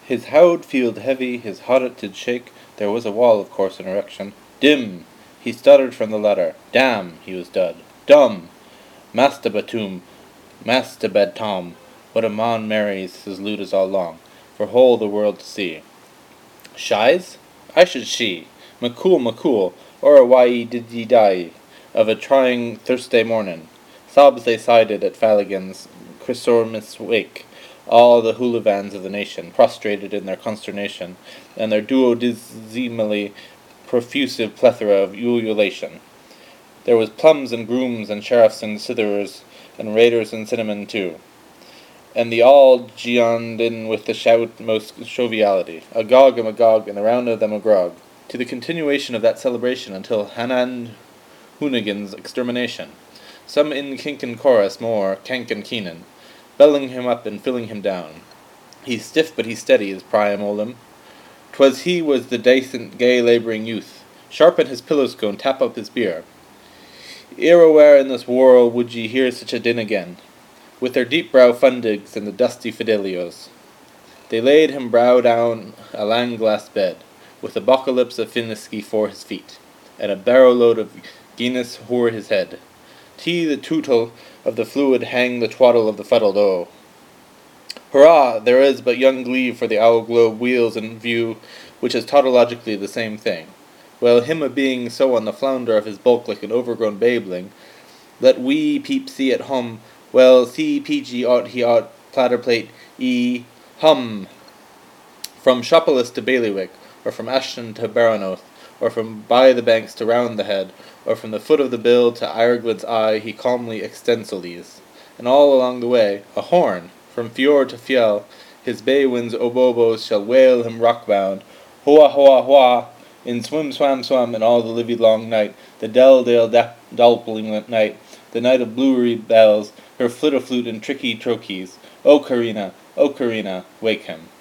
His howd feeled heavy, his hoddet did shake. There was a wall, of course, in erection. Dim! He stuttered from the ladder. Damn! He was dud. Dumb! Mastabatum! Mastabatom! What a mon marries, his lute is all long, for whole the world to see. Shies? I should she. Macool, or why did ye die? Of a trying Thursday mornin'. Sobs they sided at Fallaghan's Chrisormis wake. All the hooligans of the nation, prostrated in their consternation, and their duodecimally profusive plethora of ululation. There was plums and grooms and sheriffs and citherers, and raiders and cinnamon too. And the all geoned in with the shout most joviality, agog and magog, and the round of them agrog, to the continuation of that celebration until Hanan Hoonigan's extermination. Some in kinkin chorus more, cank and keenan, belling him up and filling him down. He's stiff but he's steady, is Priam Olim. 'Twas he was the dacent, gay labouring youth. Sharpen his pillow scone, tap up his beer. Irrewhere in this world would ye hear such a din again, with their deep brow fundigs and the dusty fidelios. They laid him brow down a lang glass bed, with a bocalypse of Finisky for his feet, and a barrow load of Guinness o'er his head. T the tootle of the fluid hang the twaddle of the fuddled o. Hurrah! There is but young glebe for the owl globe wheels in view, which is tautologically the same thing. Well, him a being so on the flounder of his bulk like an overgrown babeling, let wee peep see at hum, well, see PG ought platter plate hum. From Shopolis to Bailiwick, or from Ashton to Baranoth, or from by the banks to round the head, or from the foot of the bill to Ireland's eye, he calmly extensoles. And all along the way, a horn, from fjord to fjell, his bay winds obobos shall wail him rock-bound, hoa hoa hoa, in swim swam, and all the livid long night, the dale dalpling night, the night of bluery bells, her flit-a-flute and tricky trochees. O Karina, wake him.